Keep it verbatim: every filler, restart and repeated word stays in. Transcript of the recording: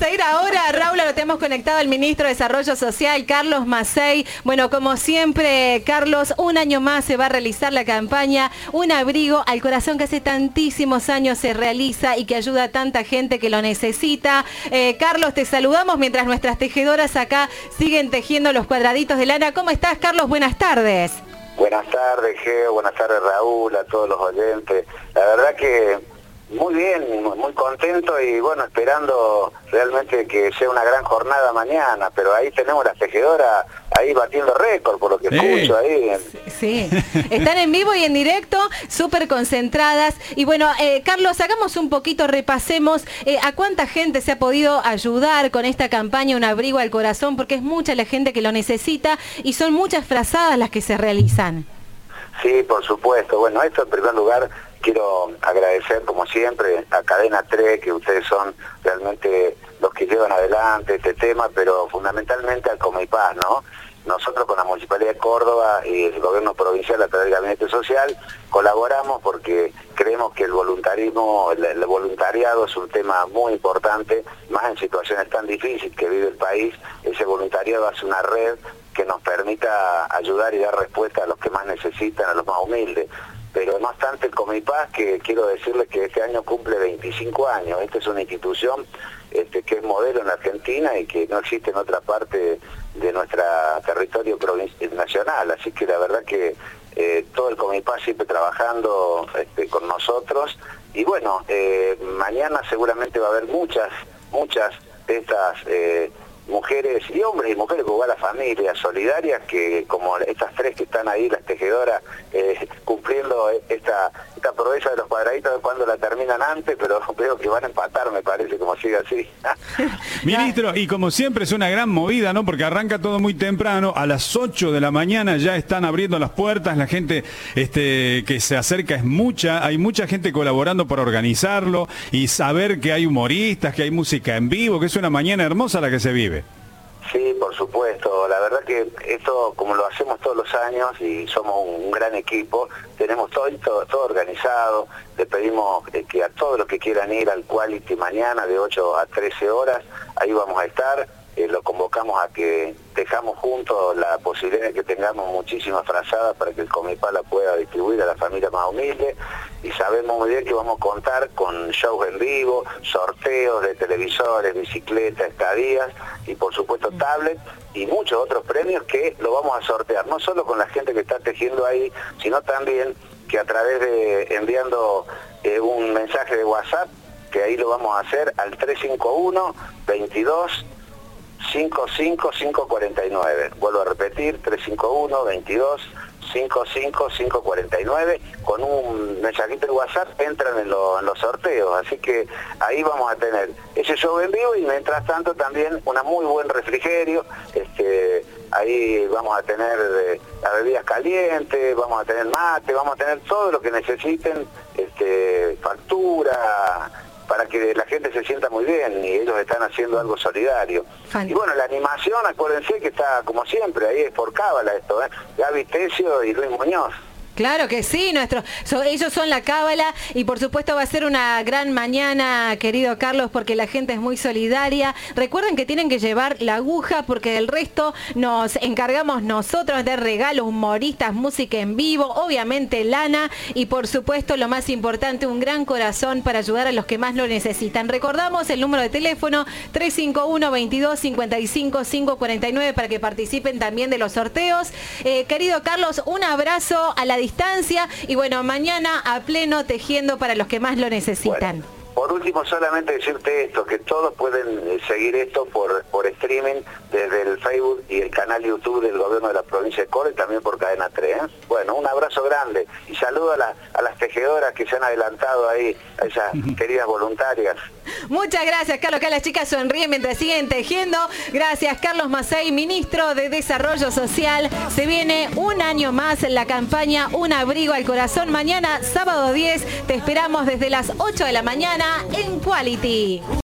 a ir ahora, Raúl, lo tenemos conectado al ministro de Desarrollo Social, Carlos Macei. Bueno, como siempre, Carlos, un año más se va a realizar la campaña Un Abrigo al Corazón, que hace tantísimos años se realiza y que ayuda a tanta gente que lo necesita. Eh, Carlos, te saludamos mientras nuestras tejedoras acá siguen tejiendo los cuadraditos de lana. ¿Cómo estás, Carlos? Buenas tardes. Buenas tardes, Geo. Buenas tardes, Raúl, a todos los oyentes. La verdad que muy bien, muy contento y bueno, esperando realmente que sea una gran jornada mañana, pero ahí tenemos las tejedoras ahí batiendo récord, por lo que sí. escucho ahí. Sí, están en vivo y en directo, súper concentradas. Y bueno, eh, Carlos, hagamos un poquito, repasemos eh, a cuánta gente se ha podido ayudar con esta campaña Un Abrigo al Corazón, porque es mucha la gente que lo necesita y son muchas frazadas las que se realizan. Sí, por supuesto. Bueno, esto en primer lugar quiero agradecer como siempre a Cadena tres, que ustedes son realmente los que llevan adelante este tema, pero fundamentalmente al Comipaz, ¿no? Nosotros con la Municipalidad de Córdoba y el Gobierno Provincial a través del Gabinete Social colaboramos porque creemos que el voluntarismo, el, el voluntariado es un tema muy importante, más en situaciones tan difíciles que vive el país. Ese voluntariado hace una red que nos permita ayudar y dar respuesta a los que más necesitan, a los más humildes. Pero no obstante el Comipaz, que quiero decirles que este año cumple veinticinco años. Esta es una institución este, que es modelo en Argentina y que no existe en otra parte de nuestro territorio nacional. Así que la verdad que eh, todo el Comipaz siempre trabajando este, con nosotros. Y bueno, eh, mañana seguramente va a haber muchas, muchas de estas eh, mujeres y hombres y mujeres, porque va la familia solidarias, que como estas tres que están ahí, las tejedoras, eh, cumpliendo esta, esta proeza de los cuadraditos, de cuando la terminan antes, pero veo que van a empatar, me parece, como sigue así. Ministro, y como siempre es una gran movida, ¿no? Porque arranca todo muy temprano, a las ocho de la mañana ya están abriendo las puertas, la gente este, que se acerca es mucha, hay mucha gente colaborando para organizarlo y saber que hay humoristas, que hay música en vivo, que es una mañana hermosa la que se vive. Sí, por supuesto. La verdad que esto, como lo hacemos todos los años y somos un gran equipo, tenemos todo, todo, todo organizado. Le pedimos que a todos los que quieran ir al Quality mañana de ocho a trece horas, ahí vamos a estar. Eh, lo convocamos a que dejamos juntos la posibilidad de que tengamos muchísimas frazadas para que el Comipaz la pueda distribuir a la familia más humilde, y sabemos muy bien que vamos a contar con shows en vivo, sorteos de televisores, bicicletas, estadías y por supuesto tablets y muchos otros premios que lo vamos a sortear, no solo con la gente que está tejiendo ahí, sino también que a través de enviando eh, un mensaje de WhatsApp, que ahí lo vamos a hacer al tres cinco uno, veintidós, cinco cinco cinco cuarenta y nueve. Vuelvo a repetir, tres cinco uno, veintidós, cincuenta y cinco, quinientos cuarenta y nueve. Con un mensajito de WhatsApp entran en, lo, en los sorteos. Así que ahí vamos a tener ese show en vivo y mientras tanto también una muy buen refrigerio. Este, ahí vamos a tener eh, las bebidas calientes, vamos a tener mate, vamos a tener todo lo que necesiten, este, factura, para que la gente se sienta muy bien, y ellos están haciendo algo solidario. Fan. Y bueno, la animación, acuérdense que está como siempre, ahí es por cábala esto, ¿eh? Gaby Tesio y Luis Muñoz. Claro que sí, nuestro, so, ellos son la cábala y por supuesto va a ser una gran mañana, querido Carlos, porque la gente es muy solidaria. Recuerden que tienen que llevar la aguja porque del resto nos encargamos nosotros de regalos, humoristas, música en vivo, obviamente lana y por supuesto lo más importante, un gran corazón para ayudar a los que más lo necesitan. Recordamos el número de teléfono tres cinco uno, veintidós, cincuenta y cinco, quinientos cuarenta y nueve para que participen también de los sorteos. Eh, querido Carlos, un abrazo a la distancia y bueno, mañana a pleno tejiendo para los que más lo necesitan. Bueno, por último, solamente decirte esto, que todos pueden seguir esto por, por streaming desde el Facebook y el canal YouTube del Gobierno de la Provincia de Córdoba y también por Cadena tres. ¿eh? Bueno, un abrazo grande y saludo a, la, a las tejedoras que se han adelantado ahí, a esas queridas voluntarias. Muchas gracias, Carlos. Acá las chicas sonríen mientras siguen tejiendo. Gracias, Carlos Macei, ministro de Desarrollo Social. Se viene un año más la campaña Un Abrigo al Corazón. Mañana, sábado diez, te esperamos desde las ocho de la mañana en Quality.